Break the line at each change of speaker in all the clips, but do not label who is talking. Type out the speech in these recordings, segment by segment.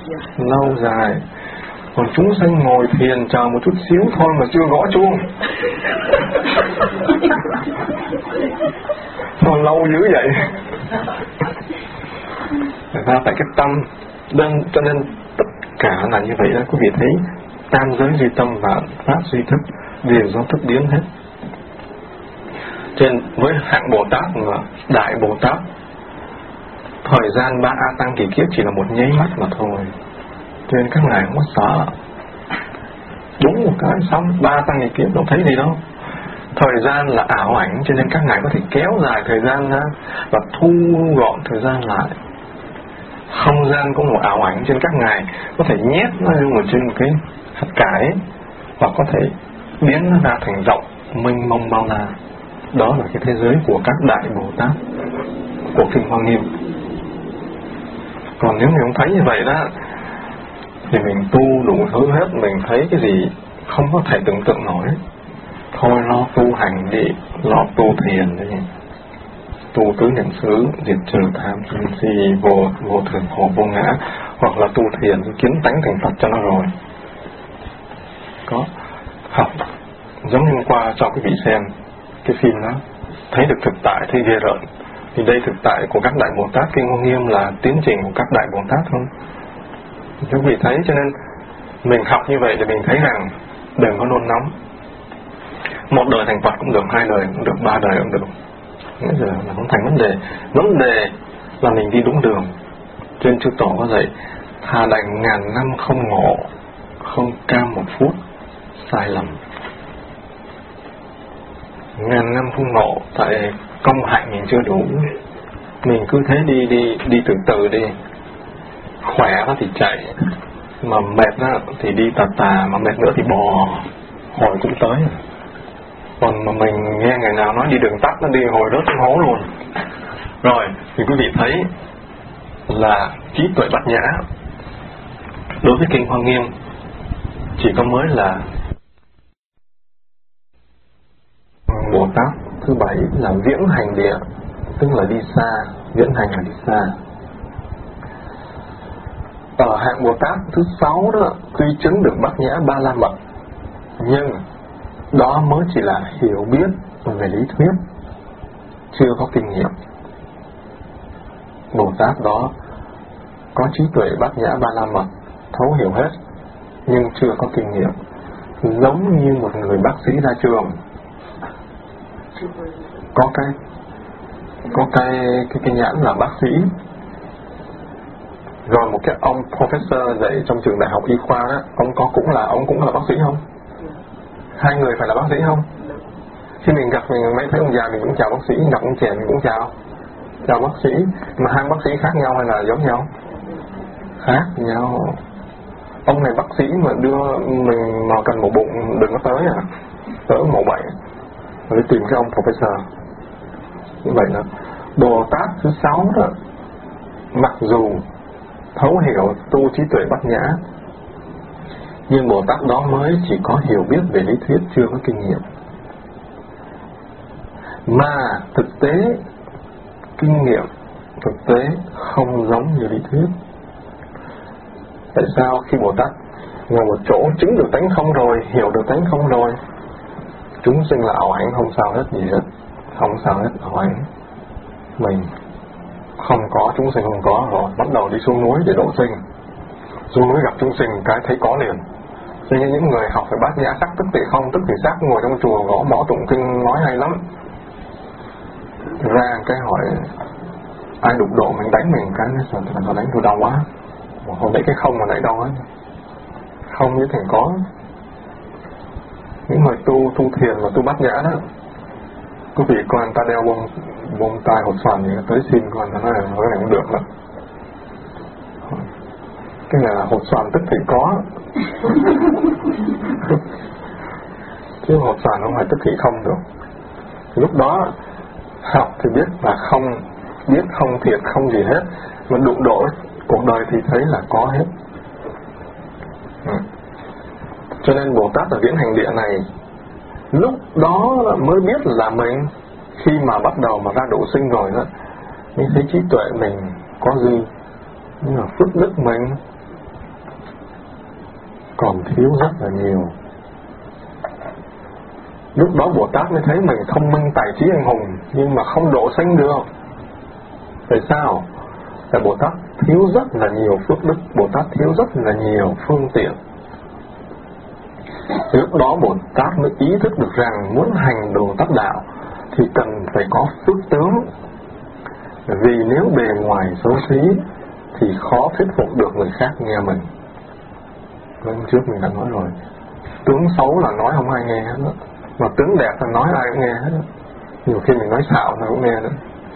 lâu dài. Còn chúng sanh ngồi thiền chờ một chút xíu thôi mà chưa gõ chuông. Sao lâu dữ vậy? Người ta phải cái tâm đơn, cho nên tất cả là như vậy đó. Quý vị thấy tam giới duy tâm và pháp duy thức đều do thức biến hết. Trên với hạng Bồ Tát mà Đại Bồ Tát, thời gian 3 A Tăng kỳ kiếp chỉ là một nháy mắt mà thôi. Cho nên các ngài không có sợ. Đúng một cái xong 3 Tăng kỳ kiếp đâu thấy gì đâu. Thời gian là ảo ảnh, cho nên các ngài có thể kéo dài thời gian ra và thu gọn thời gian lại. Không gian cũng một ảo ảnh, cho nên các ngài có thể nhét nó ở trên một cái hạt cải, hoặc có thể biến nó ra thành rộng mênh mông bao la. Đó là cái thế giới của các Đại Bồ Tát của Kinh Hoa Nghiêm. Còn nếu mình không thấy như vậy đó thì mình tu đủ thứ hết, mình thấy cái gì không có thể tưởng tượng nổi. Thôi lo tu hành đi, lo tu thiền đi, tu tứ niệm xứ, diệt trừ tham sân si, vô thường khổ vô ngã, hoặc là tu thiền kiến tánh thành Phật cho nó rồi. Có học giống như hôm qua cho quý vị xem cái phim đó, thấy được thực tại, thấy ghê rợn. Thì đây thực tại của các Đại Bồ Tát. Kinh Hoa Nghiêm là tiến trình của các Đại Bồ Tát không? Quý vị thấy, cho nên mình học như vậy để mình thấy rằng đừng có nôn nóng. Một đời thành Phật cũng được, 2 đời cũng được, 3 đời cũng được. Nghĩa là không thành vấn đề. Vấn đề là mình đi đúng đường. Trên chư Tổ có dạy thà đành ngàn năm không ngộ, không cam một phút sai lầm. Ngàn năm không ngộ tại công hạnh mình chưa đủ. Mình cứ thế đi từ từ đi. Khỏe đó thì chạy, mà mệt đó thì đi tà tà, mà mệt nữa thì bò, hồi cũng tới. Còn mà mình nghe ngày nào nói đi đường tắt, nó đi hồi rớt xuống hố luôn. Rồi thì quý vị thấy là trí tuệ bát nhã đối với Kinh Hoa Nghiêm chỉ có mới là Bồ Tát thứ 7 là viễn hành địa, tức là đi xa. Viễn hành là đi xa. Ở hạng Bồ Tát thứ 6 đó, tuy chứng được bát nhã ba la mật, nhưng đó mới chỉ là hiểu biết về lý thuyết, chưa có kinh nghiệm. Bồ Tát đó có trí tuệ bát nhã ba la mật, thấu hiểu hết, nhưng chưa có kinh nghiệm. Giống như một người bác sĩ ra trường, có cái nhãn là bác sĩ, rồi một cái ông professor dạy trong trường đại học y khoa đó, ông cũng là bác sĩ không? Hai người phải là bác sĩ không? Khi mình gặp mình mấy thấy ông già mình cũng chào bác sĩ, gặp ông trẻ mình cũng chào bác sĩ. Mà hai bác sĩ khác nhau hay là giống nhau? Khác nhau. Ông này bác sĩ mà đưa mình mà cần mổ bụng đừng có tới tới mổ bệnh, rồi tìm cái ông professor. Như vậy là Bồ Tát thứ 6 đó, mặc dù thấu hiểu tu trí tuệ bát nhã, nhưng Bồ Tát đó mới chỉ có hiểu biết về lý thuyết, chưa có kinh nghiệm. Mà thực tế, kinh nghiệm thực tế không giống như lý thuyết. Tại sao khi Bồ Tát ngồi một chỗ chứng được tánh không rồi, hiểu được tánh không rồi, chúng sinh là ảo ảnh, không sao hết gì hết, không sao hết, ảo ảnh. Mình không có, chúng sinh không có, rồi bắt đầu đi xuống núi để độ sinh. Xuống núi gặp chúng sinh cái thấy có liền. Cho nên những người học về bát nhã sắc tức thì không, tức thì sắc, ngồi trong chùa gõ mõ tụng kinh nói hay lắm, ra cái hỏi ai đụng độ mình đánh mình cái nó đánh tôi đau quá. Hồi nãy cái không mà nãy đau ấy, không như thành có. Những người tu thiền và tu bát nhã đó, quý vị coi người ta đeo bông tai hột xoàn thì tới xin coi người ta nói là cái này không được đâu. Cái này là hột xoàn tức thì có chứ hột xoàn không phải tức thì không được. Lúc đó học thì biết là không, biết không thiệt không gì hết, mà đụng độ cuộc đời thì thấy là có hết. Cho nên Bồ Tát ở viễn hành địa này lúc đó mới biết là mình, khi mà bắt đầu mà ra độ sinh rồi đó, mình thấy trí tuệ mình có dư, nhưng mà phước đức mình còn thiếu rất là nhiều. Lúc đó Bồ Tát mới thấy mình thông minh tài trí anh hùng, nhưng mà không độ sanh được. Tại sao? Tại Bồ Tát thiếu rất là nhiều phước đức, Bồ Tát thiếu rất là nhiều phương tiện. Lúc đó Bồ Tát mới ý thức được rằng muốn hành đồ tác đạo thì cần phải có phước tướng. Vì nếu bề ngoài xấu xí thì khó thuyết phục được người khác nghe mình. Lần trước mình đã nói rồi, tướng xấu là nói không ai nghe hết đó, mà tướng đẹp là nói ai cũng nghe hết đó. Nhiều khi mình nói xạo nó cũng nghe nữa.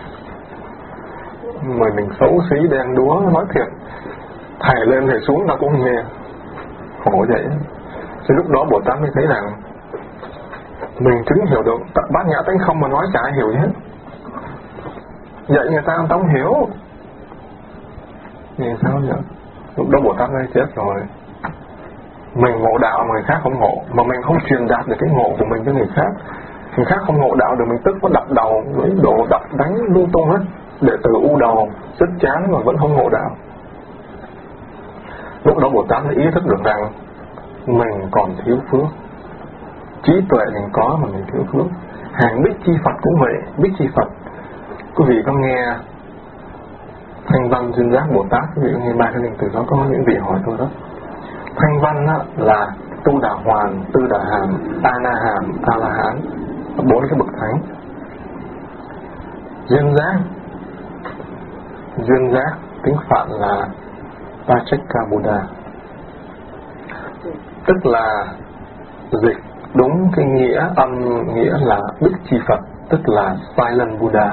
Mà mình xấu xí đen đúa nói thiệt, thầy lên thầy xuống ta cũng không nghe. Khổ vậy. Thì lúc đó Bồ Tát mới thấy rằng mình chứng hiểu được bát nhã tánh không mà nói chả ai hiểu gì hết. Vậy người ta không hiểu. Vì sao vậy? Lúc đó Bồ Tát mới chết rồi. Mình ngộ đạo mà người khác không ngộ, mà mình không truyền đạt được cái ngộ của mình cho người khác. Người khác không ngộ đạo được, mình tức có đập đầu với độ đập đánh lung tung hết. Đệ tử u đầu, rất chán mà vẫn không ngộ đạo. Lúc đó Bồ Tát mới ý thức được rằng mình còn thiếu phước. Trí tuệ mình có mà mình thiếu phước. Hàng Bích Chi Phật cũng vậy. Bích Chi Phật, quý vị có nghe Thanh Văn Duyên Giác Bồ Tát, quý vị có nghe ba cái linh từ đó, có những vị hỏi tôi đó. Thanh Văn á, là Tu Đà Hoàn, Tư Đà Hàm, A Na Hàm, A La Hán, 4 cái bậc thánh. Duyên giác tiếng Phạn là Pacceka Buddha, tức là dịch đúng cái nghĩa âm nghĩa là Bích Chi Phật, tức là Silent Buddha,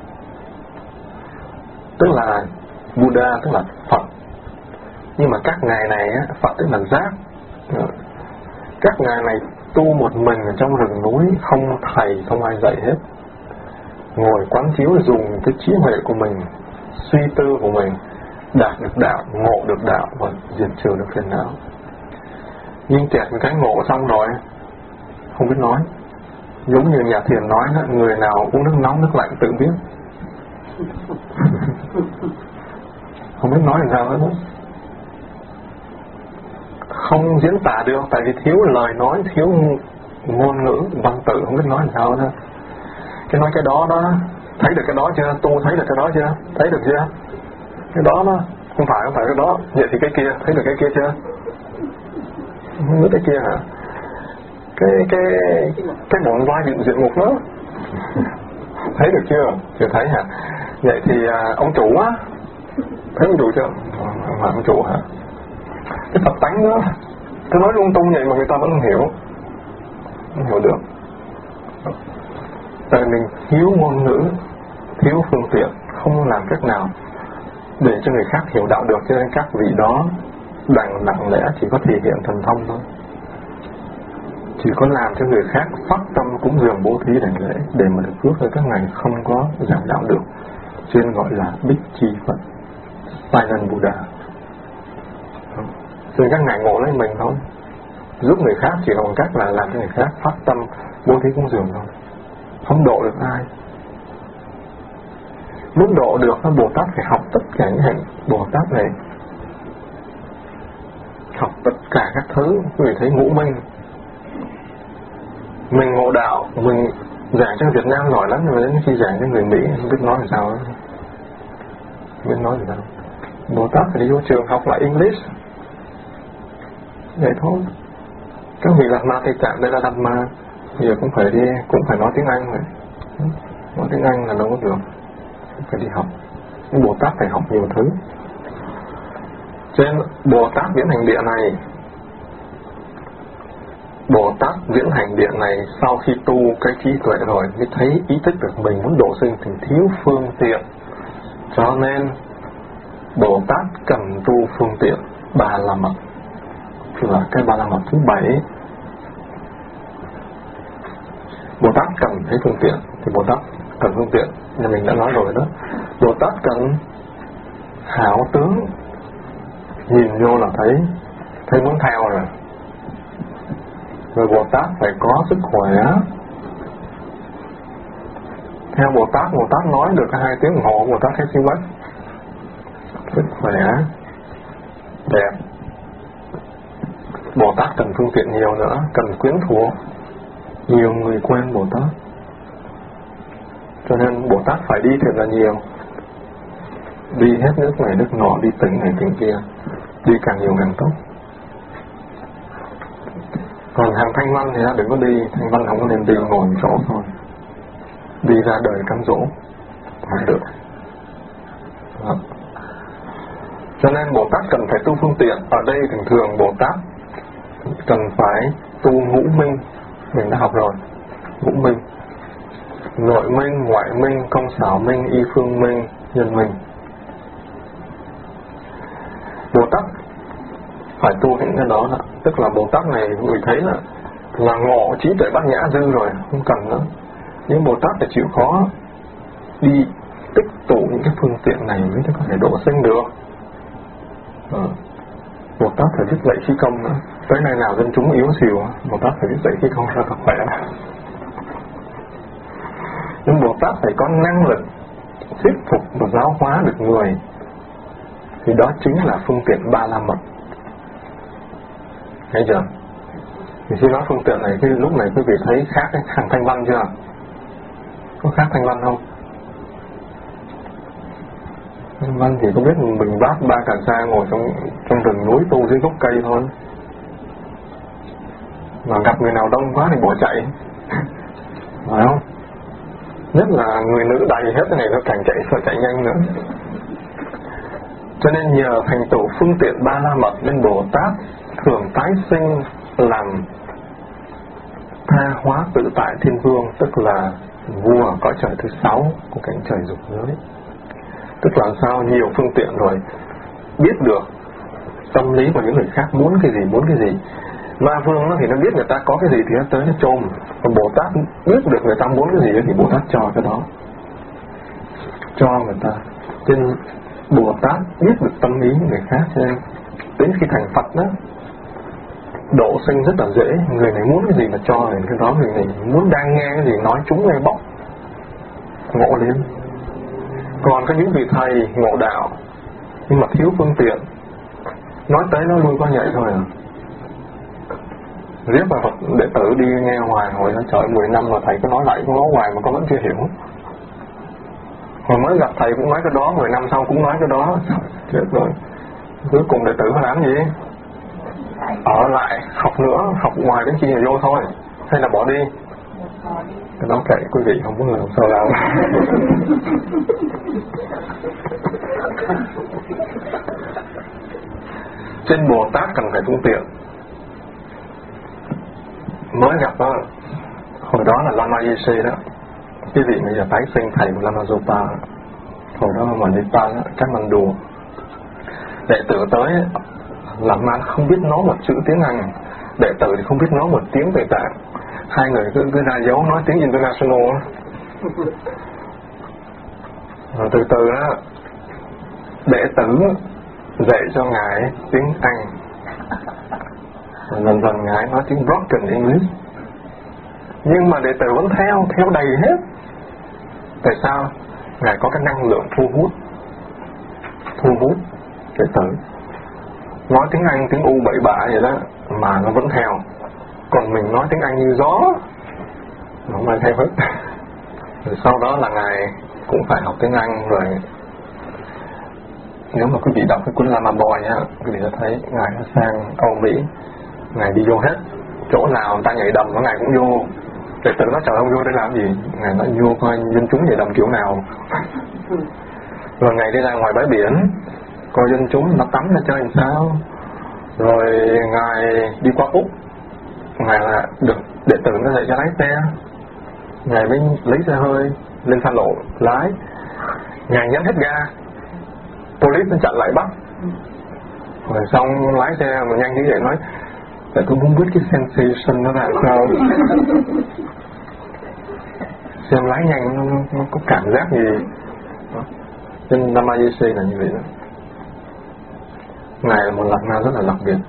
tức là Buddha tức là Phật. Nhưng mà các ngài này á, Phật tức là giác. Các ngài này tu một mình ở trong rừng núi, không thầy không ai dạy hết, ngồi quán chiếu dùng cái trí huệ của mình, suy tư của mình, đạt được đạo, ngộ được đạo và diệt trừ được phiền não. Nhưng kẹt một cái ngộ xong rồi không biết nói. Giống như nhà thiền nói đó, người nào uống nước nóng nước lạnh tự biết. Không biết nói làm sao hết đó. Không diễn tả được, tại vì thiếu lời nói, thiếu ngôn ngữ, văn tự, không biết nói làm sao đó. Cái nói cái đó đó, thấy được cái đó chưa? Tu thấy được cái đó chưa? Thấy được chưa? Cái đó đó, không phải cái đó. Vậy thì cái kia, thấy được cái kia chưa? Không biết cái kia hả? Cái bổn vai diện mục đó. Thấy được chưa? Chưa thấy hả? Vậy thì ông chủ á, thấy ông chủ chưa? Không phải ông chủ hả? Cái Phật tánh đó, tôi nói lung tung vậy mà người ta vẫn không hiểu. Không hiểu được. Tại mình thiếu ngôn ngữ, thiếu phương tiện, không làm cách nào để cho người khác hiểu đạo được, cho nên các vị đó lặng lẽ chỉ có thể hiện thần thông thôi. Chỉ có làm cho người khác phát tâm cúng dường bố thí đảnh lễ để mà được phước, rồi các ngài không có giảng đạo được, cho nên gọi là Bích Chi Phật, Silent Buddha. Cho nên các ngài ngộ lấy mình thôi, giúp người khác chỉ bằng cách là làm cho người khác phát tâm bố thí cúng dường thôi, không độ được ai. Muốn độ được, Bồ Tát phải học tất cả những hành Bồ Tát này, học tất cả các thứ. Quý vị thấy Ngũ Minh, mình ngộ đạo, mình giảng cho Việt Nam giỏi lắm, nhưng mà đến khi giảng cho người Mỹ không biết nói làm sao đó. Không biết nói làm sao. Bồ Tát phải đi vô trường học lại English, vậy thôi. Các vị Lạt Ma Tây Tạng đây là Lạt Ma, giờ cũng phải nói tiếng Anh rồi. Nói tiếng Anh là đâu có được, phải đi học. Nhưng Bồ Tát phải học nhiều thứ. Cho nên Bồ Tát Viễn Hành Địa này, Bồ Tát Viễn Hành Địa này sau khi tu cái trí tuệ rồi mới thấy ý thức được mình muốn độ sinh thì thiếu phương tiện, cho nên Bồ Tát cần tu phương tiện Ba La Mật, là cái Ba La Mật thứ 7. Bồ Tát cần thấy phương tiện thì Bồ Tát cần phương tiện, như mình đã nói rồi đó. Bồ Tát cần hảo tướng, nhìn vô là thấy muốn theo rồi. Rồi Bồ Tát phải có sức khỏe. Theo Bồ Tát nói được 2 tiếng đồng hồ, Bồ Tát thấy siêu bách. Sức khỏe đẹp, Bồ Tát cần phương tiện nhiều nữa, cần quyến thuộc, nhiều người quen Bồ Tát. Cho nên Bồ Tát phải đi thật là nhiều, đi hết nước này nước nọ, đi tỉnh này tỉnh kia, đi càng nhiều càng tốt. Còn hàng Thanh Văn thì ta đừng có đi, Thanh Văn không có nên đi ngồi chỗ thôi, đi ra đời cám dỗ không được. Đó. Cho nên Bồ Tát cần phải tu phương tiện. Ở đây thường thường Bồ Tát cần phải tu ngũ minh, mình đã học rồi. Ngũ minh: nội minh, ngoại minh, công xảo minh, y phương minh, nhân minh. Bồ Tát phải tu những cái đó, tức là Bồ Tát này người thấy là ngộ trí tuệ bát nhã dư rồi, không cần nữa. Nhưng Bồ Tát phải chịu khó đi tích tụ những cái phương tiện này mới có thể độ sinh được. Bồ Tát phải biết dạy khí công nữa. Tới nay nào dân chúng yếu xìu, Bồ Tát phải biết dạy khí công ra thật khỏe. Nhưng Bồ Tát phải có năng lực thuyết phục và giáo hóa được người, thì đó chính là phương tiện ba la mật. Thấy chưa? Thì khi nói phương tiện này, cái lúc này quý vị thấy khác cái hàng Thanh Văn chưa? Có khác Thanh Văn không? Thanh Văn thì có biết mình vác ba cà sa ngồi trong rừng núi tu dưới gốc cây thôi, mà gặp người nào đông quá thì bỏ chạy, phải không? Nhất là người nữ đầy hết cái này, nó càng chạy sợ chạy nhanh nữa. Cho nên nhờ thành tựu phương tiện ba la mật nên Bồ Tát thường tái sinh làm tha hóa tự tại thiên vương, tức là vua ở cõi trời thứ 6 của cảnh trời dục giới. Tức là sao? Nhiều phương tiện rồi, biết được tâm lý của những người khác muốn cái gì. Ma vương thì nó biết người ta có cái gì thì nó tới nó chôm. Còn Bồ Tát biết được người ta muốn cái gì thì Bồ Tát cho cái đó, cho người ta. Cho nên Bồ Tát biết được tâm lý người khác, cho nên đến khi thành Phật đó, độ sinh rất là dễ. Người này muốn cái gì mà cho người cái đó, người này muốn đang nghe cái gì nói chúng nghe bóc, ngộ lên. Còn có những vị thầy ngộ đạo nhưng mà thiếu phương tiện, nói tới nó lui qua nhảy thôi à. Riết mà Phật đệ tử đi nghe hoài, hồi nó trời 10 năm mà thầy cứ nói lại cũng nói hoài mà con vẫn chưa hiểu. Hồi mới gặp thầy cũng nói cái đó, 10 năm sau cũng nói cái đó, chết rồi. Cuối cùng đệ tử phải làm gì? Ở lại học nữa, học ngoài đến khi mà vô thôi, hay là bỏ đi? Cái đó kệ quý vị, không muốn làm sao làm. Trên Bồ Tát cần phải phương tiện. Mới gặp đó, hồi đó là Lama Yese đó, cái vị bây giờ tái sinh thầy của Lama Zopa, hồi đó mà đi ta các màn đùa. Đệ tử tới Lama không biết nói một chữ tiếng Anh, đệ tử thì không biết nói một tiếng Tây Tạng, hai người cứ ra dấu nói tiếng international. Rồi từ từ đó đệ tử dạy cho ngài tiếng Anh, dần dần ngài nói tiếng broken English. Nhưng mà đệ tử vẫn theo đầy hết. Tại sao? Ngài có cái năng lượng thu hút đệ tử. Nói tiếng Anh tiếng U bậy bạ vậy đó mà nó vẫn theo. Còn mình nói tiếng Anh như gió, nó không ai theo hết. Rồi sau đó là ngài cũng phải học tiếng Anh rồi. Nếu mà quý vị đọc cái cuốn Lama Boy á, quý vị sẽ thấy ngài đã sang Âu Mỹ, ngài đi vô hết chỗ nào người ta nhảy đầm ngài cũng vô. Đệ tử nói trời ông vô để làm gì? Ngài nói vô coi dân chúng nhảy đầm kiểu nào. Rồi ngài đi ra ngoài bãi biển coi dân chúng nó tắm nó chơi làm sao. Rồi ngài đi qua Úc, ngài là được đệ tử nó dạy cho lái xe, ngài mới lấy xe hơi lên xa lộ lái, ngài nhấn hết ga, police nó chặn lại bắt. Rồi xong lái xe mà nhanh như vậy nói tại tôi muốn biết cái sensation nó là sao, xem lái nhanh nó có cảm giác gì. Nên Lama Yese là như vậy đó. Ngài là một lạc ma rất là đặc biệt,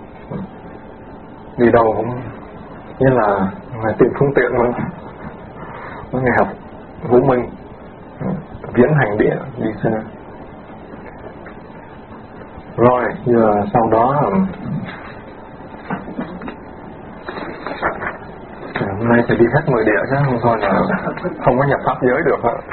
đi đâu cũng như là ngài tìm phương tiện mà. Ngài học Vũ Minh, viễn hành địa, đi xe. Rồi giờ sau đó nay phải đi hết 10 địa chứ không thôi là không có nhập pháp giới được ạ.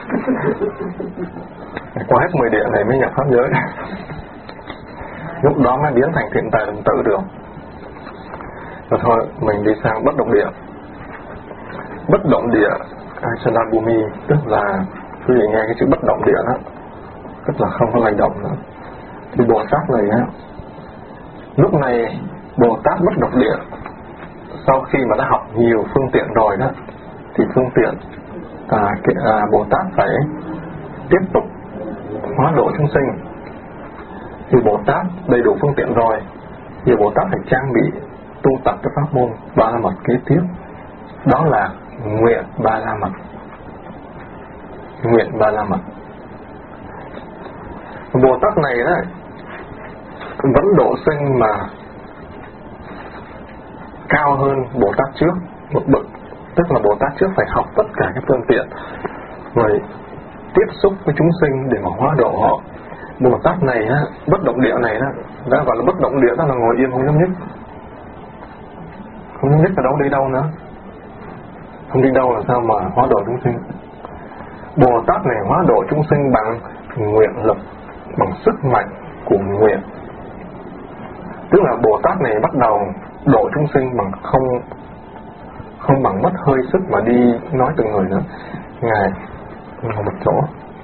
Qua hết 10 địa này mới nhập pháp giới. Lúc đó mới biến thành thiện tài đồng tử được. Rồi thôi mình đi sang bất động địa. Bất động địa Achala Bhumi, tức là quý vị nghe cái chữ bất động địa đó, tức là không có lay động nữa. Thì Bồ Tát này á, lúc này Bồ Tát bất động địa, sau khi mà đã học nhiều phương tiện rồi đó, thì phương tiện Bồ Tát phải tiếp tục hóa độ chúng sinh. Thì Bồ Tát đầy đủ phương tiện rồi, thì Bồ Tát phải trang bị tu tập cái pháp môn Ba La Mật kế tiếp, đó là nguyện Ba La Mật. Nguyện Ba La Mật. Bồ Tát này đó vẫn độ sinh mà cao hơn Bồ Tát trước một bậc, tức là Bồ Tát trước phải học tất cả các phương tiện rồi tiếp xúc với chúng sinh để mà hóa độ họ. Bồ Tát này á, bất động địa này đó, đã gọi là bất động địa, đó là ngồi yên không nhúc nhích. Không nhúc nhích ở đâu đi đâu nữa, không đi đâu là sao mà hóa độ chúng sinh. Bồ Tát này hóa độ chúng sinh bằng nguyện lực, bằng sức mạnh của nguyện. Tức là Bồ Tát này bắt đầu độ chúng sinh bằng không bằng mất hơi sức mà đi nói từng người nữa. Ngài ngồi một chỗ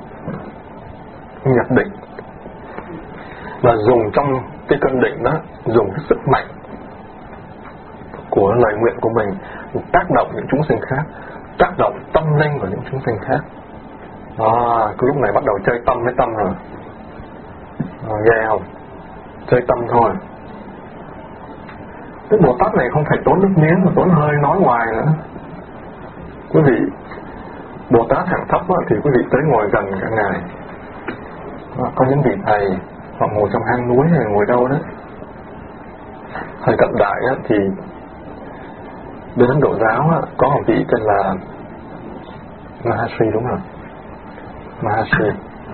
nhập định và dùng trong cái cơn định đó, dùng cái sức mạnh của lời nguyện của mình tác động những chúng sinh khác, tác động tâm linh của những chúng sinh khác. Cái lúc này bắt đầu chơi tâm với tâm rồi. Ghê không? Chơi tâm thôi. Cái Bồ Tát này không phải tốn nước miếng mà tốn hơi nói hoài nữa. Quý vị, Bồ Tát hạng thấp đó, thì quý vị tới ngồi gần cả Ngài. Có những vị thầy họ ngồi trong hang núi hay ngồi đâu đó. Thời cận đại đó, thì bên Ấn Độ giáo đó, có một vị tên là Maharishi, đúng rồi, Maharishi.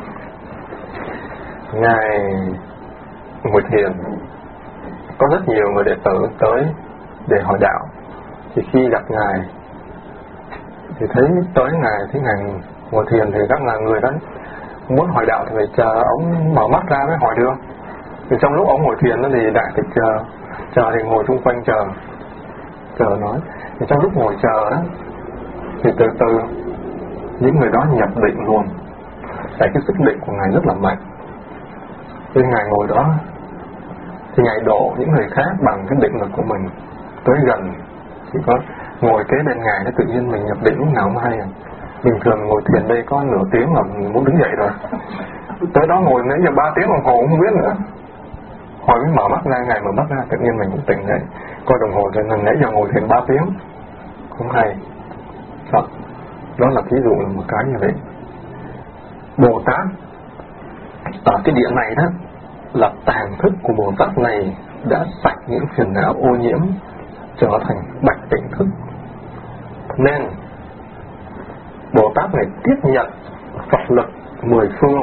Ngài ngồi thiền, có rất nhiều người đệ tử tới để hỏi đạo. Thì khi gặp Ngài thì thấy tới Ngài, thấy Ngài ngồi thiền, thì các người đó muốn hỏi đạo thì phải chờ ông mở mắt ra mới hỏi được. Thì trong lúc ông ngồi thiền đó thì đại tịch chờ thì ngồi xung quanh chờ nói. Thì trong lúc ngồi chờ đó thì từ từ những người đó nhập định luôn. Tại cái sức định của Ngài rất là mạnh. Nên Ngài ngồi đó thì Ngài độ những người khác bằng cái định lực của mình. Tới gần chỉ có ngồi kế bên Ngài nó tự nhiên mình nhập định lúc nào cũng hay. Bình thường ngồi thiền đây có nửa tiếng là mình muốn đứng dậy rồi. Tới đó ngồi nãy giờ 3 tiếng đồng hồ không biết nữa. Hồi mới mở mắt ra, Ngài mở mắt ra tự nhiên mình cũng tỉnh dậy. Coi đồng hồ rồi nãy giờ ngồi thiền 3 tiếng. Không hay. Đó là ví dụ một cái như vậy. Bồ Tát ở cái địa này đó là tàng thức của Bồ Tát này đã sạch những phiền não ô nhiễm, trở thành bạch tịnh thức. Nên Bồ Tát này tiếp nhận Phật lực 10 phương.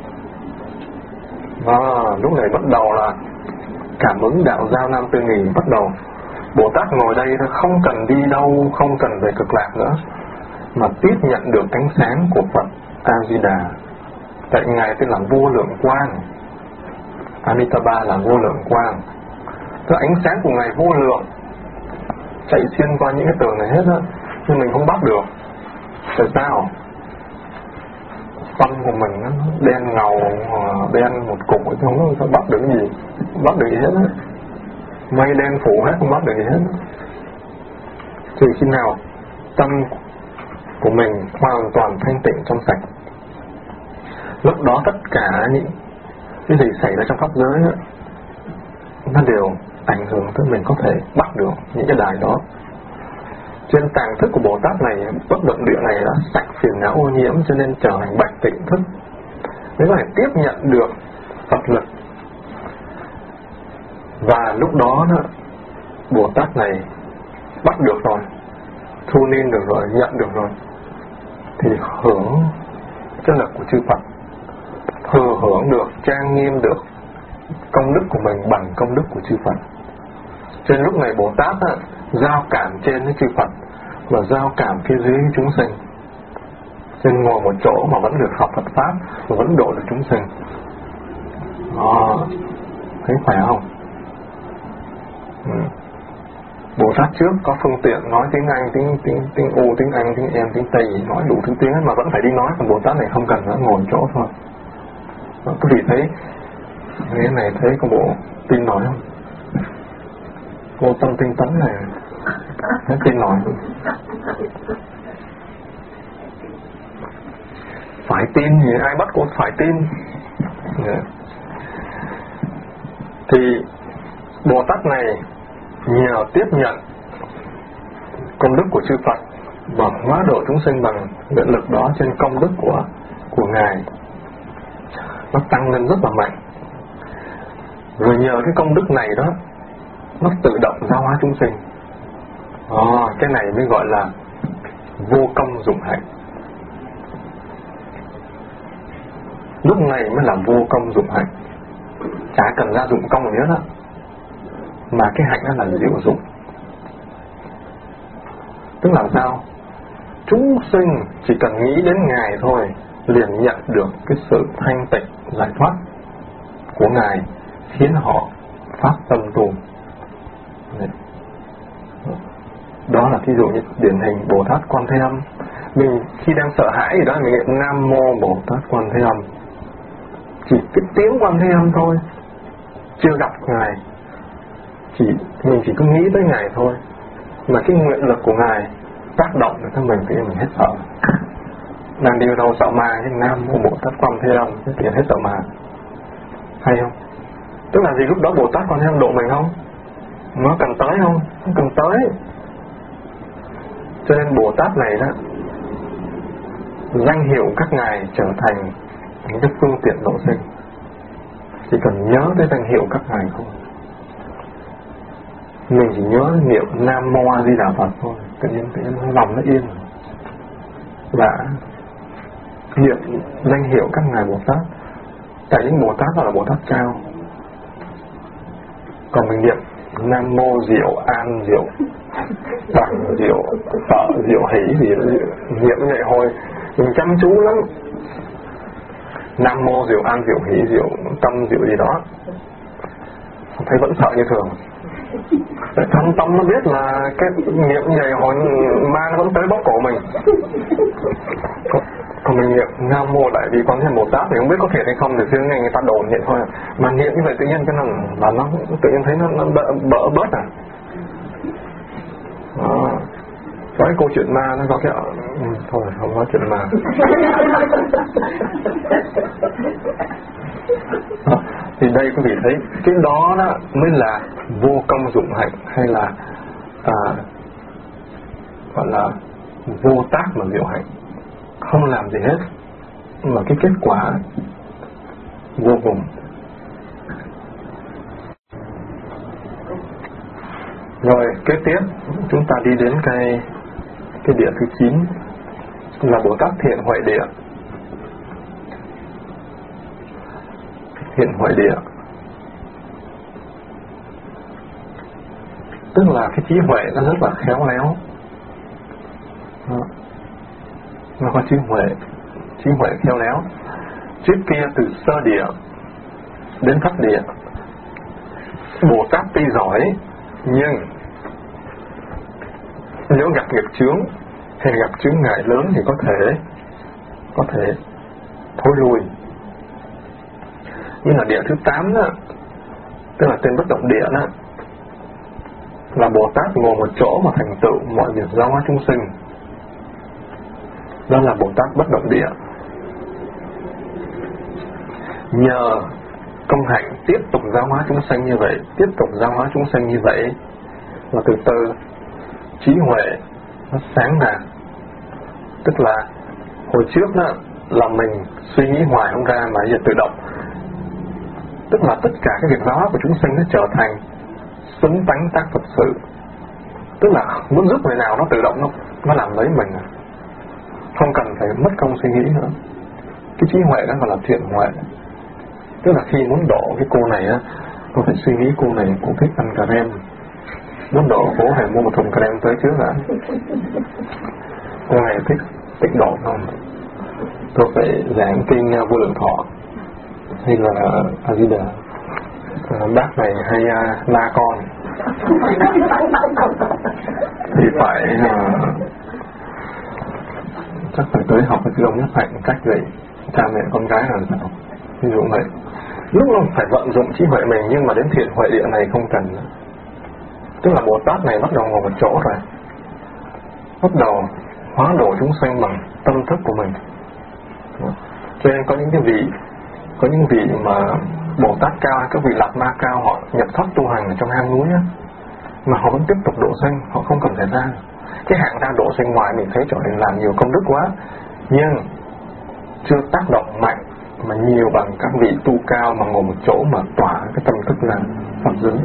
Lúc này bắt đầu là cảm ứng đạo giao Nam Tư Nghì. Bắt đầu Bồ Tát ngồi đây không cần đi đâu, không cần về cực lạc nữa, mà tiếp nhận được ánh sáng của Phật A-di-đà. Tại Ngài tên là vô lượng quang, Amitabha là vô lượng quang. Cái ánh sáng của Ngài vô lượng chạy xuyên qua những cái tường này hết á, nhưng mình không bắt được. Tại sao? Tâm của mình nó đen ngầu, đen một cục, chứ không có bắt được cái gì, không bắt được gì hết á. Mây đen phủ hết, không bắt được gì hết á. Trừ khi nào tâm của mình hoàn toàn thanh tịnh trong sạch, lúc đó tất cả những cái gì xảy ra trong pháp giới á, nó đều ảnh hưởng tới mình, có thể bắt được những cái đài đó. Trên tàng thức của Bồ Tát này, bất động địa này đã sạch phiền não ô nhiễm, cho nên trở thành bạch tịnh thức. Nếu có thể tiếp nhận được Phật lực, và lúc đó Bồ Tát này bắt được rồi, thu niên được rồi, nhận được rồi, thì hưởng cái lực của chư Phật, thừa hưởng được, trang nghiêm được công đức của mình bằng công đức của chư Phật. Trên lúc này Bồ Tát giao cảm trên với chư Phật, và giao cảm phía dưới chúng sinh, nên ngồi một chỗ mà vẫn được học Phật pháp và vẫn độ được chúng sinh. Thấy khỏe không? Bồ Tát trước có phương tiện nói tiếng Anh, tiếng U, tiếng Anh, tiếng Em, tiếng Tây, nói đủ thứ tiếng mà vẫn phải đi nói, còn Bồ Tát này không cần nữa, ngồi chỗ thôi. Quý vị thấy cái này, thấy có bộ tin nói không? Vô tâm tinh tấn này thấy tin nói không? Phải tin thì ai bắt cô phải tin. Thì Bồ Tát này nhờ tiếp nhận công đức của chư Phật và hóa độ chúng sinh bằng nguyện lực đó trên công đức của Ngài, nó tăng lên rất là mạnh. Rồi nhờ cái công đức này đó, nó tự động giáo hóa chúng sinh. Cái này mới gọi là vô công dụng hạnh. Lúc này mới là vô công dụng hạnh, chả cần ra dụng công nữa đó, mà cái hạnh đó là diệu dụng. Tức là sao? Chúng sinh chỉ cần nghĩ đến Ngài thôi, liền nhận được cái sự thanh tịnh giải thoát của Ngài, khiến họ phát tâm tu. Đó là thí dụ như điển hình Bồ Tát Quan Thế Âm. Mình khi đang sợ hãi gì đó, mình niệm Nam Mô Bồ Tát Quan Thế Âm, chỉ cái tiếng Quan Thế Âm thôi, chưa gặp Ngài, mình chỉ cứ nghĩ tới Ngài thôi, mà cái nguyện lực của Ngài tác động cho mình thì mình hết sợ. Đang đi đâu sợ ma, cái Nam Mô Bồ Tát Quan Thế Âm thì hết sợ ma. Hay không? Tức là gì? Lúc đó Bồ Tát Quan Thế Âm độ mình không? Nó cần tới không? Nó cần tới. Cho nên Bồ Tát này đó, danh hiệu các Ngài trở thành những cái phương tiện độ sinh. Chỉ cần nhớ tới danh hiệu các Ngài thôi, mình chỉ nhớ niệm Nam Mô A Di Đà Phật thôi, tự nhiên lòng nó yên. Và niệm danh hiệu các Ngài Bồ Tát, tại những Bồ Tát đó là Bồ Tát cao. Còn mình niệm Nam Mô Diệu An Diệu Bằng Diệu Sợ Diệu Hỷ gì đó, niệm như vậy thôi, mình chăm chú lắm. Nam Mô Diệu An Diệu Hỷ Diệu Tâm Diệu gì đó, thấy vẫn sợ như thường. Tại thâm tâm nó biết là cái niệm như vậy hồi ma nó vẫn tới bóp cổ mình. Còn mình niệm Nam Mô Đại Bi Quan Thế Âm Bồ Tát thì không biết có thiệt hay không, thì riêng người ta đồn vậy thôi. Mà niệm như vậy tự nhiên cái là nó tự nhiên thấy nó đỡ bớt à. Có cái câu chuyện ma nó có cái thôi không nói chuyện ma. Thì đây quý vị thấy cái đó mới là vô công dụng hạnh, hay là gọi là vô tác mà diệu hạnh, không làm gì hết mà cái kết quả vô cùng. Rồi kế tiếp chúng ta đi đến cái địa thứ 9 là Bồ Tát Thiện Huệ Địa. Thiện Huệ Địa tức là cái trí huệ nó rất là khéo léo, nó có trí huệ khéo léo. Trước kia từ sơ địa đến thất địa, Bồ Tát tuy giỏi nhưng nếu gặp nghiệp chướng hay gặp chướng ngại lớn thì có thể thối lui. Nhưng là địa thứ 8 đó, tức là tên bất động địa đó, là Bồ Tát ngồi một chỗ mà thành tựu mọi việc giáo hóa chúng sinh. Đó là Bồ Tát bất động địa. Nhờ công hạnh tiếp tục giáo hóa chúng sinh như vậy, và từ từ trí huệ nó sáng ra. Tức là hồi trước đó là mình suy nghĩ hoài không ra, mà giờ tự động. Tức là tất cả cái việc giáo hóa của chúng sinh nó trở thành xứng tánh tác Phật sự. Tức là muốn giúp người nào nó tự động nó làm lấy mình, không cần phải mất công suy nghĩ nữa. Cái trí huệ đó gọi là thiện huệ. Tức là khi muốn độ cái cô này á, tôi phải suy nghĩ cô này cô thích ăn cà rem, Muốn độ phố hay mua một thùng creme tới trước đã. Cô này thích độ không? Tôi phải giảng kinh Vô Lượng Thọ hay là A-di-đà. Bác này hay la con thì phải chắc phải tới học với sư ông Nhất Hạnh cách dạy cha mẹ con gái làm sao. Ví dụ vậy, lúc nó phải vận dụng trí huệ mình, nhưng mà đến thiện huệ địa này không cần nữa. Tức là Bồ Tát này bắt đầu ngồi một chỗ rồi, bắt đầu hóa độ chúng sanh bằng tâm thức của mình. Cho nên có những vị mà Bồ Tát cao hay các vị Lạt Ma cao, họ nhập thất tu hành ở trong hang núi á, mà họ vẫn tiếp tục độ sanh, họ không cần thời gian. Cái hạng ra độ sanh ngoài mình thấy cho mình làm nhiều công đức quá, nhưng chưa tác động mạnh mà nhiều bằng các vị tu cao mà ngồi một chỗ mà tỏa cái tâm thức là Phật giới.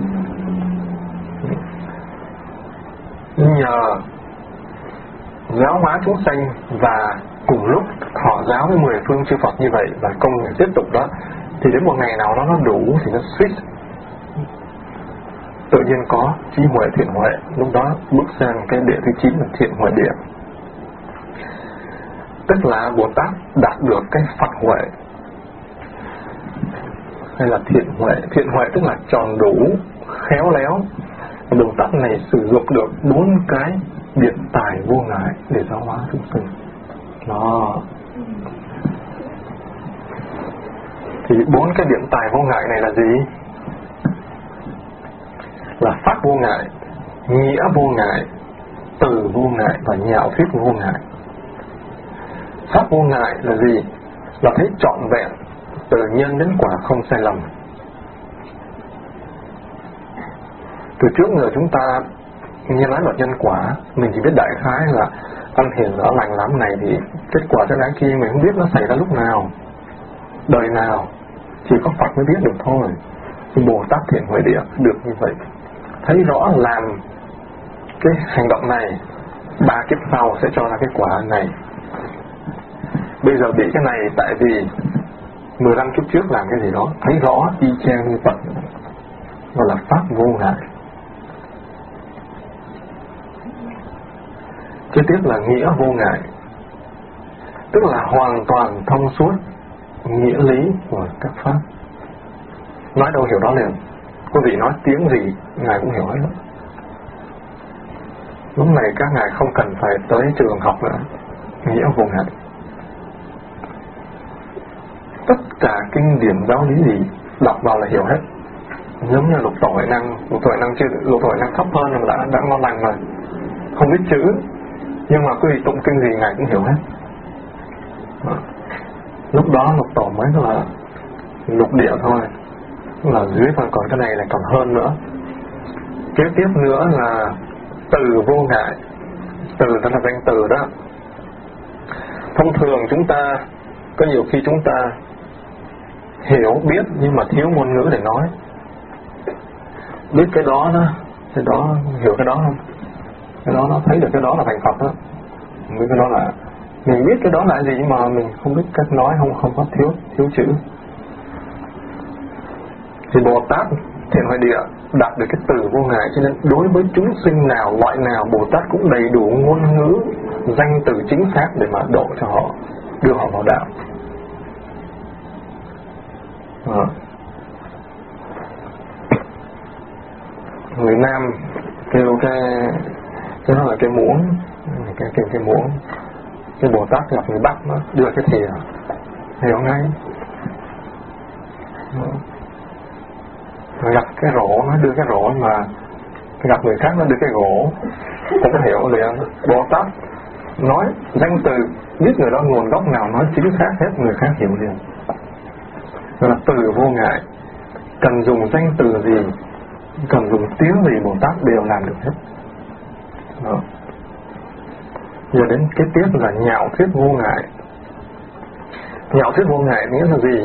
Nhờ giáo hóa chúng sanh và cùng lúc thọ giáo với 10 phương chư Phật như vậy và công tiếp tục đó, thì đến một ngày nào đó nó đủ thì nó switch, tự nhiên có trí huệ thiện huệ, lúc đó bước sang cái địa thứ 9 là thiện huệ địa. Tức là Bồ Tát đạt được cái Phật huệ hay là thiện huệ. Thiện huệ tức là tròn đủ, khéo léo. Bồ Tát này sử dụng được 4 cái điện tài vô ngại để giáo hóa chúng sinh. Đó. Thì 4 cái điện tài vô ngại này là gì? Là pháp vô ngại, nghĩa vô ngại, từ vô ngại và nhạo thuyết vô ngại. Pháp vô ngại là gì? Là thấy trọn vẹn từ nhân đến quả không sai lầm. Từ trước giờ chúng ta nghe nói luật nhân quả, mình chỉ biết đại khái là ăn hiền rõ lành lắm này thì kết quả cái đáng kia, mình không biết nó xảy ra lúc nào, đời nào, chỉ có Phật mới biết được thôi. Thì Bồ Tát thiện huệ địa được như vậy, thấy rõ làm cái hành động này 3 kiếp sau sẽ cho ra cái quả này. Bây giờ bị cái này tại vì 15 kiếp trước làm cái gì đó, thấy rõ y chang như Phật, gọi là pháp vô ngại. Kế tiếp là nghĩa vô ngại, tức là hoàn toàn thông suốt nghĩa lý của các pháp. Nói đâu hiểu đó liền. Quý vị nói tiếng gì Ngài cũng hiểu hết đó. Lúc này các Ngài không cần phải tới trường học nữa. Nghĩa vô ngại. Tất cả kinh điển giáo lý gì đọc vào là hiểu hết. Giống như Lục Tổ Huệ Năng. Lục Tổ Huệ Năng thấp hơn là đã ngon lành rồi, không biết chữ, nhưng mà quý vị tụng kinh gì Ngài cũng hiểu hết. Lúc đó Lục Tổ mới là lục địa thôi, là dưới còn cái này là còn hơn nữa. Kế tiếp nữa là từ vô ngại. Từ đó là danh từ đó. Thông thường chúng ta có nhiều khi chúng ta hiểu biết nhưng mà thiếu ngôn ngữ để nói. Biết cái đó hiểu cái đó không? Cái đó nó thấy được cái đó là thành Phật đó. Biết cái đó là mình biết cái đó là gì, nhưng mà mình không biết cách nói, không có thiếu chữ. Thì Bồ Tát thiện huệ địa đạt được cái từ vô ngại, cho nên đối với chúng sinh nào, loại nào, Bồ Tát cũng đầy đủ ngôn ngữ, danh từ chính xác để mà độ cho họ, đưa họ vào đạo. Người Nam kêu cái đó là cái muỗng, cái muỗng. Cái Bồ Tát gặp người Bắc nó đưa cái thìa, hiểu ngay. Gặp cái rổ nó đưa cái rổ, mà gặp người khác nó đưa cái gỗ, cũng hiểu liền. Bồ Tát nói danh từ, biết người đó nguồn gốc nào, nói chính xác hết, người khác hiểu liền. Đó là từ vô ngại. Cần dùng danh từ gì, cần dùng tiếng gì, Bồ Tát đều làm được hết. Đó. Giờ đến cái tiếp là nhạo thuyết vô ngại. Nhạo thuyết vô ngại nghĩa là gì?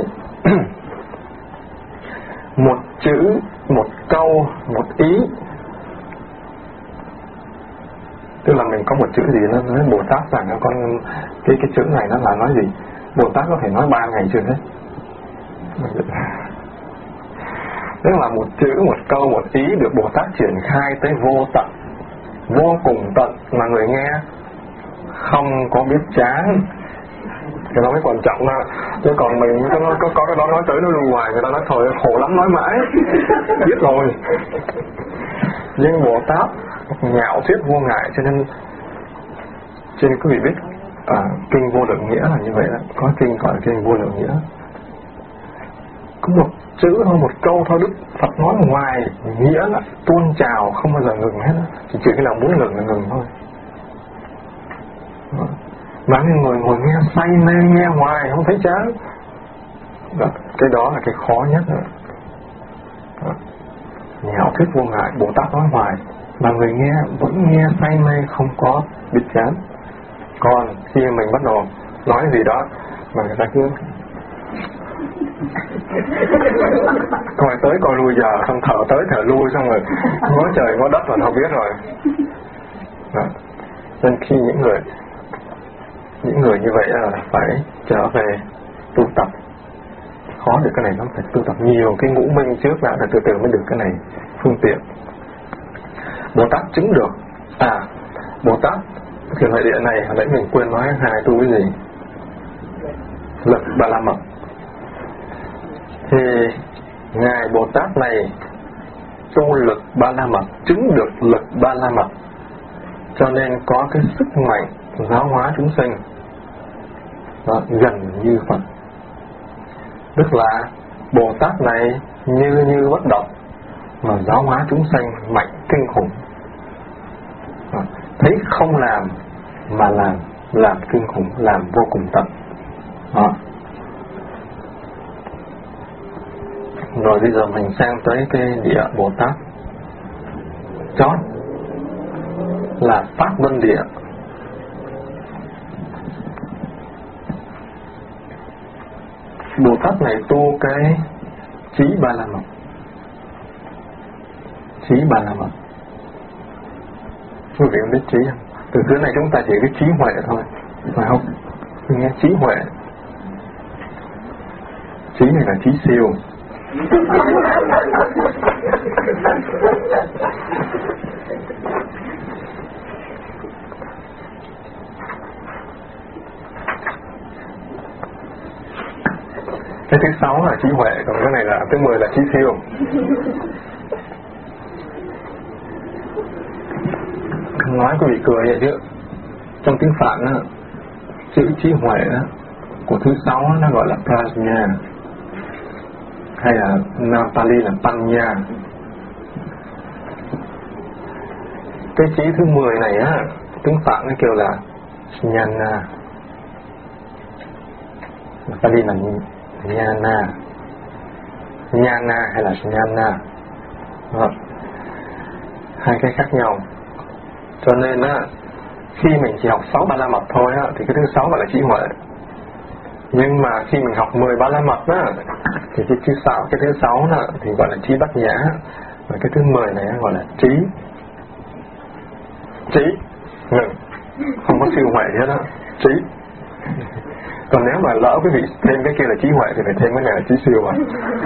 Một chữ, một câu, một ý, tức là mình có một chữ gì nó nói Bồ Tát rằng con cái chữ này nó là nói gì, Bồ Tát có thể nói 3 ngày chưa hết. Tức là một chữ, một câu, một ý được Bồ Tát triển khai tới vô tận, vô cùng tận, mà người nghe không có biết chán. Cái đó mới quan trọng đó. Chứ còn mình có cái đó nói tới nó lưu hoài, người ta nói thôi khổ lắm nói mãi biết rồi. Nhưng Bồ Tát nhạo thuyết vô ngại, cho nên quý vị biết kinh Vô Lượng Nghĩa là như vậy đó. Có kinh gọi là kinh Vô Lượng Nghĩa, có một chữ thôi, một câu thôi, Đức Phật nói ngoài nghĩa là tuôn trào không bao giờ ngừng hết, chỉ khi nào muốn ngừng là ngừng thôi. Mà người ngồi nghe say mê, nghe hoài không thấy chán. Cái đó là cái khó nhất rồi. Nhạo thuyết vô ngại, Bồ Tát nói hoài mà người nghe vẫn nghe say mê, không có biết chán. Còn khi mình bắt đầu nói gì đó mà người ta cứ coi tới coi lui giờ, xong thở tới thở lui, xong rồi ngó trời ngó đất là không biết rồi. Nên khi những người như vậy là phải trở về tu tập. Khó được cái này, nó phải tu tập nhiều cái ngũ minh trước đã, rồi từ từ mới được cái này phương tiện. Bồ Tát chứng được Bồ Tát Thiền Huệ Địa này, hồi nãy mình quên nói hai tu cái gì, lực Ba La Mật. Thì ngài Bồ Tát này tu lực Ba La Mật, chứng được lực Ba La Mật, cho nên có cái sức mạnh giáo hóa chúng sinh gần như Phật. Tức là Bồ Tát này như bất động mà giáo hóa chúng sanh mạnh kinh khủng. Thấy không làm mà làm kinh khủng, làm vô cùng tận. Rồi bây giờ mình sang tới cái địa Bồ Tát chót là Pháp Vân Địa. Bồ Tát này tu cái trí Ba La Mật. Trí Ba La Mật, quý vị biết trí không? Từ trước này chúng ta chỉ cái trí huệ thôi, phải không? Nghe trí huệ, trí này là trí siêu. Cái thứ 6 là trí huệ, còn cái này là thứ 10 là trí siêu. Nói quý vị cười vậy chứ trong tiếng Phạn đó, chữ trí huệ đó, của thứ 6 nó gọi là prajna, hay là Pali là panya. Cái trí thứ 10 này á, tiếng Phạn nó kêu là jnana, Pali là Jnana, Jnana hay là Jnana, hai cái khác nhau. Cho nên á, khi mình chỉ học 6 Ba La Mật thôi á, thì cái thứ 6 gọi là trí huệ. Nhưng mà khi mình học 10 Ba La Mật á, thì cái thứ 6 đó, thì gọi là trí Bát Nhã. Và cái thứ 10 này gọi là trí ngừng, không có siêu huệ hết á, trí. Còn nếu mà lỡ quý vị thêm cái kia là trí huệ thì phải thêm cái này là trí siêu rồi.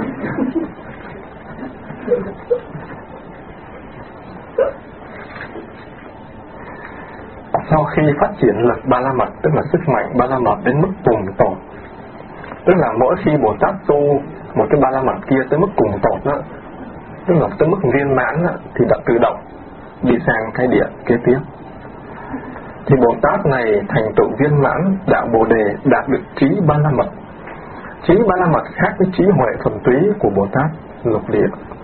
Sau khi phát triển lực Ba La Mật, tức là sức mạnh Ba La Mật đến mức cùng tột, tức là mỗi khi Bồ Tát tu một cái Ba La Mật kia tới mức cùng tột đó, tức là tới mức viên mãn đó, thì đã tự động đi sang cái địa kế tiếp. Thì Bồ Tát này thành tựu viên mãn đạo Bồ Đề, đạt được trí Ba La Mật. Trí Ba La Mật khác với trí huệ thuần túy của Bồ Tát lục địa.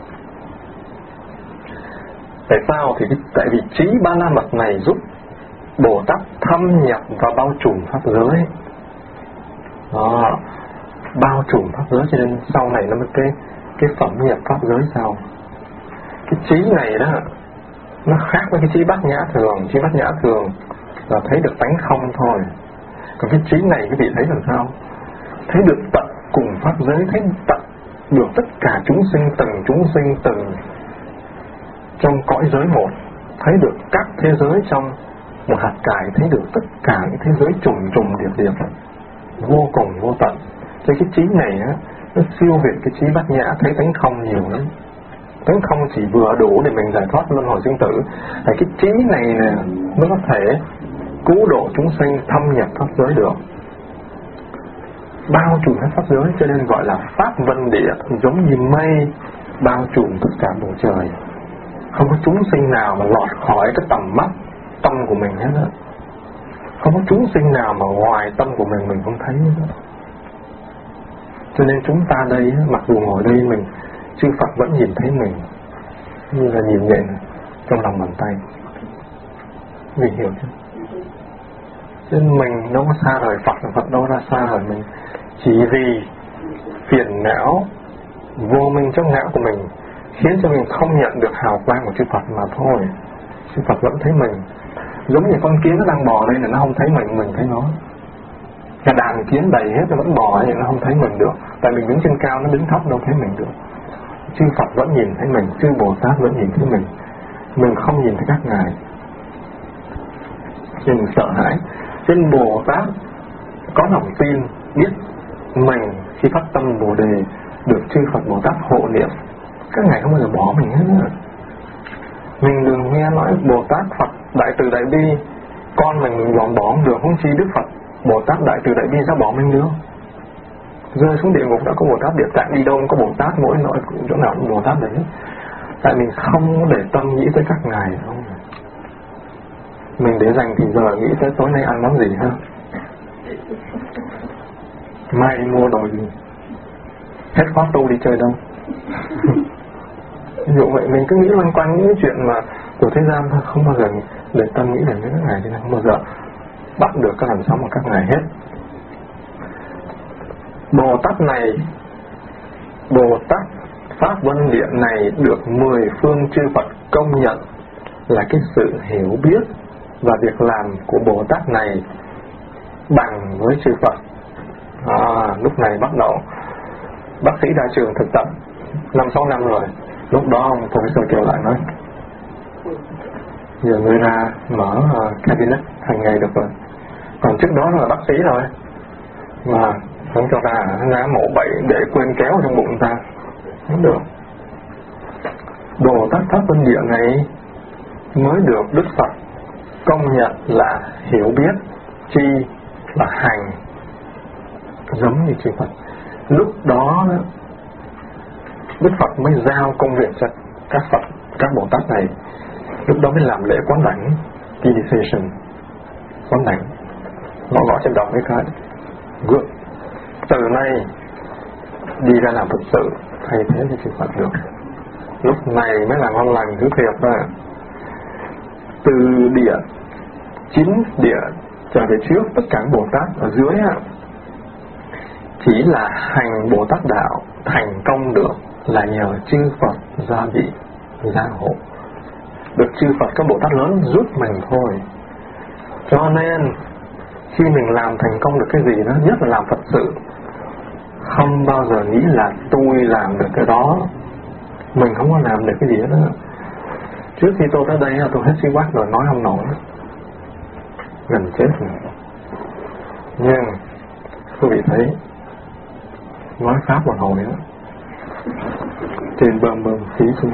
Tại sao? Thì tại vì trí Ba La Mật này giúp Bồ Tát thâm nhập và bao trùm pháp giới. Bao trùm pháp giới, cho nên sau này nó mới cái phẩm nhập pháp giới sau. Cái trí này đó, nó khác với cái trí Bát Nhã thường. Trí Bát Nhã thường là thấy được tánh không thôi. Còn cái trí này quý vị thấy làm sao? Thấy được tận cùng pháp giới, thấy tận được tất cả chúng sinh, từng trong cõi giới một, thấy được các thế giới trong một hạt cải, thấy được tất cả những thế giới trùng điệp, vô cùng vô tận. Cho cái trí này á, nó siêu việt cái trí bát nhã, thấy tánh không nhiều lắm. Tánh không chỉ vừa đủ để mình giải thoát luân hồi sinh tử. Cái trí này nè, nó có thể cứu độ chúng sinh thâm nhập pháp giới được, bao trùm hết pháp giới, cho nên gọi là pháp vân địa, giống như mây bao trùm tất cả bầu trời. Không có chúng sinh nào mà lọt khỏi cái tầm mắt tâm của mình hết á. Không có chúng sinh nào mà ngoài tâm của mình không thấy hết. Cho nên chúng ta đây, mặc dù ngồi đây mình, chư Phật vẫn nhìn thấy mình như là nhìn nhện trong lòng bàn tay. Mình hiểu chứ? Cho nên mình đâu có xa rời Phật, Phật đâu ra xa rời mình. Chỉ vì phiền não vô minh trong não của mình khiến cho mình không nhận được hào quang của chư Phật mà thôi. Chư Phật vẫn thấy mình. Giống như con kiến nó đang bò đây là nó không thấy mình thấy nó. Cả đàn kiến đầy hết nó vẫn bò nhưng nó không thấy mình được. Tại mình đứng trên cao, nó đứng thấp đâu thấy mình được. Chư Phật vẫn nhìn thấy mình, chư Bồ Tát vẫn nhìn thấy mình. Mình không nhìn thấy các ngài, nên mình sợ hãi. Trên Bồ Tát có lòng tin, biết mình khi phát tâm Bồ Đề được chư Phật Bồ Tát hộ niệm, các ngài không bao giờ bỏ mình hết. Mình đừng nghe nói Bồ Tát Phật Đại Từ Đại Bi con mình bỏ không được, không chi Đức Phật Bồ Tát Đại Từ Đại Bi sao bỏ mình được. Rơi xuống địa ngục đã có Bồ Tát, địa tạng đi đâu có Bồ Tát, mỗi nỗi chỗ nào cũng Bồ Tát đấy. Tại mình không để tâm nghĩ tới các ngài không. Mình để dành thì giờ nghĩ tới tối nay ăn món gì ha, mai đi mua đồ gì, hết khóa tu đi chơi đâu. Ví dụ vậy, mình cứ nghĩ loanh quanh những chuyện mà của thế gian thôi, không bao giờ để tâm nghĩ đến các ngài, cho nên không bao giờ bắt được cái làm sao của các ngài hết. Bồ Tát này, Bồ Tát Pháp Vân Điện này được 10 phương chư Phật công nhận là cái sự hiểu biết và việc làm của Bồ Tát này bằng với chư Phật. Lúc này bắt đầu bác sĩ ra trường thực tập 5-6 năm rồi. Lúc đó ông Professor kêu lại nói: giờ người ra mở cabinet hàng ngày được rồi. Còn trước đó là bác sĩ rồi mà không cho ra mổ bậy để quên kéo trong bụng ta, không được. Bồ Tát Pháp Vân Địa này mới được Đức Phật công nhận là hiểu biết, chi là hành, giống như chư Phật. Lúc đó Đức Phật mới giao công việc cho các Phật, các Bồ Tát này. Lúc đó mới làm lễ quán đảnh, initiation, quán đảnh, gõ trên đầu mấy cái. Good. Từ nay đi ra làm thực sự thay thế cho chư Phật được. Lúc này mới là ngon lành thứ thiệt đó. Từ địa 9 địa trở về trước, tất cả Bồ Tát ở dưới chỉ là hành Bồ Tát đạo thành công được là nhờ chư Phật gia bị, gia hộ, được chư Phật các Bồ Tát lớn giúp mình thôi. Cho nên khi mình làm thành công được cái gì đó, nhất là làm Phật sự, không bao giờ nghĩ là tôi làm được cái đó. Mình không có làm được cái gì đó. Trước khi tôi tới đây tôi hết suy quát rồi, nói không nổi, gần chết rồi. Nhưng quý vị thấy nói pháp một hồi đó, trên bơm khí xuống.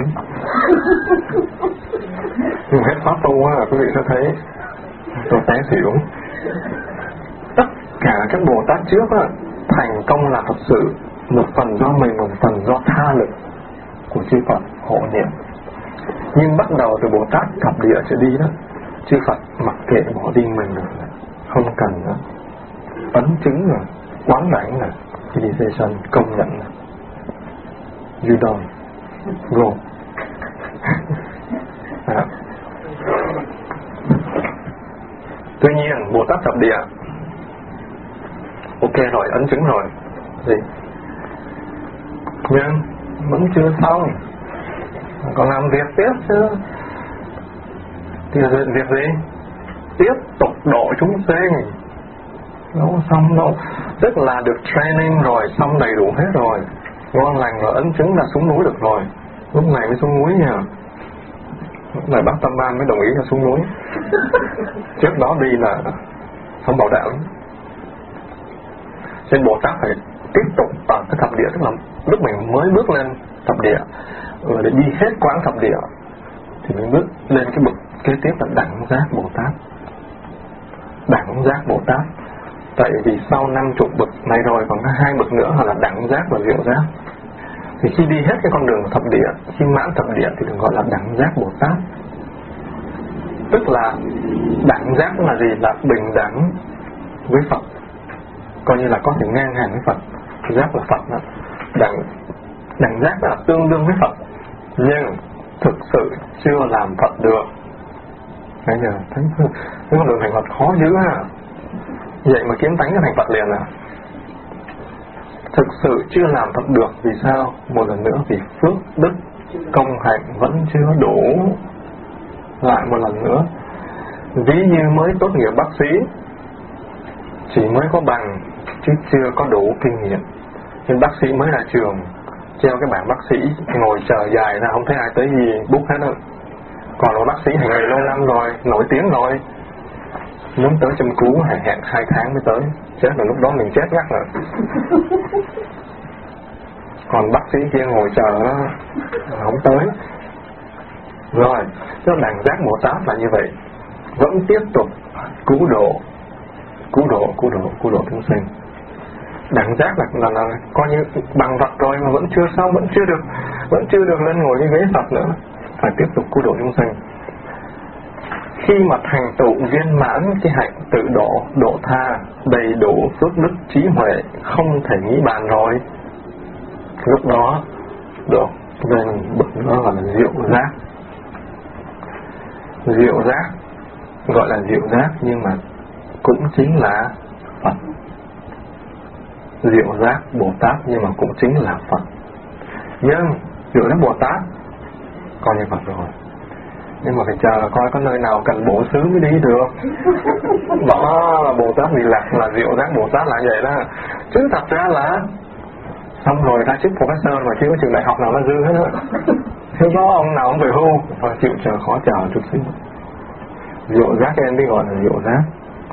Nhưng hết pháp tu quý vị sẽ thấy tôi té xỉu. Tất cả các Bồ Tát trước thành công là thật sự, một phần do mình, một phần do tha lực của chư Phật hộ niệm. Nhưng bắt đầu từ Bồ Tát thập địa trở đi đó, chư Phật mặc kệ bỏ đi mình rồi, không cần nữa, ấn chứng rồi, quán đảnh rồi, initiation công nhận rồi, you don't go. Tuy nhiên Bồ Tát thập địa ok rồi, ấn chứng rồi gì, nhưng vẫn chưa xong, còn làm việc tiếp chứ. Thì việc gì? Tiếp tục độ chúng sinh. Đâu xong đâu, tức là được training rồi, xong đầy đủ hết rồi, ngon lành rồi, ấn chứng là xuống núi được rồi. Lúc này mới xuống núi nha. Lúc này bác Tâm Ban mới đồng ý cho xuống núi. Trước đó đi là không bảo đảm. Nên Bồ Tát phải tiếp tục ở cái thập địa, tức là lúc mình mới bước lên thập địa rồi để đi hết quãng thập địa thì mình bước lên cái bậc kế tiếp là đẳng giác Bồ Tát. Đẳng giác Bồ Tát, tại vì sau 50 bậc này rồi còn có 2 bậc nữa là đẳng giác và diệu giác. Thì khi đi hết cái con đường thập địa, khi mãn thập địa thì được gọi là đẳng giác Bồ Tát. Tức là đẳng giác là gì? Là bình đẳng với Phật, coi như là có thể ngang hàng với Phật. Giác là Phật đó. Đẳng giác là tương đương với Phật, nhưng thực sự chưa làm Phật được. Bây giờ thấy cái con đường thành Phật khó dữ ha. Vậy mà kiếm tánh cái thành Phật liền à? Thực sự chưa làm Phật được. Vì sao? Một lần nữa vì phước đức công hạnh vẫn chưa đủ. Lại một lần nữa, ví như mới tốt nghiệp bác sĩ, chỉ mới có bằng chứ chưa có đủ kinh nghiệm. Nhưng bác sĩ mới ra trường, treo cái bảng bác sĩ, ngồi chờ dài ra không thấy ai tới gì bút hết đâu. Còn một bác sĩ hành nghề lâu năm rồi, nổi tiếng rồi, muốn tới châm cứu hẹn 2 tháng mới tới. Chết là lúc đó mình chết ngắt rồi. Còn bác sĩ kia ngồi chờ nó không tới. Rồi, cái đẳng giác Bồ Tát là như vậy, vẫn tiếp tục cứu độ chúng sinh. Đẳng giác là coi như bằng Phật rồi mà vẫn chưa xong, vẫn chưa được lên ngồi cái ghế Phật nữa, phải tiếp tục cứu độ chúng sinh. Khi mà thành tựu viên mãn cái hạnh tự độ tha, đầy đủ phước đức trí huệ, không thể nghĩ bàn rồi, lúc đó được lên bậc nữa gọi là diệu giác. Diệu giác gọi là diệu giác, nhưng mà cũng chính là Phật. Diệu giác Bồ Tát nhưng mà cũng chính là Phật. Nhưng diệu giác Bồ Tát coi như Phật rồi, nhưng mà phải chờ coi có nơi nào cần bổ xứ mới đi được. Đó là Bồ Tát Di Lặc, là diệu giác Bổ Tát là vậy đó. Chứ thật ra là xong rồi ra chức professor mà chưa có trường đại học nào nó dư hết á. Thế có ông nào ông về hưu và chịu chờ khó chờ chút xíu. Diệu giác em mới gọi là diệu giác,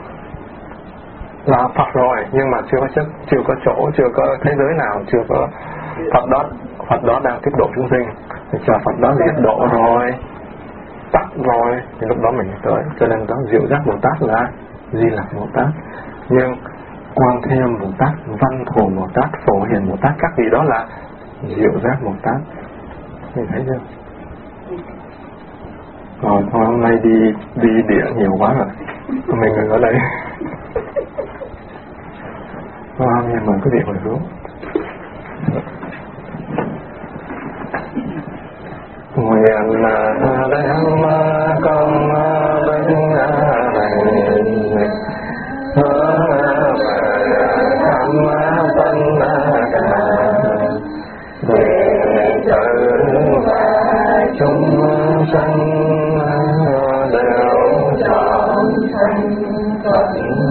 là Phật rồi nhưng mà chưa có chức, chưa có chỗ, chưa có thế giới nào, chưa có Phật đó đang tiếp độ chúng sinh. Thì chờ Phật đó diệt độ rồi, tắt rồi thì lúc đó mình tới. Cho nên đó diệu giác Bồ Tát là Di Lặc Bồ Tát. Nhưng Quan Thế Âm Bồ Tát, Văn Thù Bồ Tát, Phổ Hiền Bồ Tát, các vị đó là diệu giác Bồ Tát. Mình thấy chưa? Rồi thôi hôm nay đi địa nhiều quá rồi, mình ngừng ở đây. Nhưng mà cái việc hồi hướng nguyện đem công bình này hướng về thăm tân để tự và chúng sanh đều chọn sanh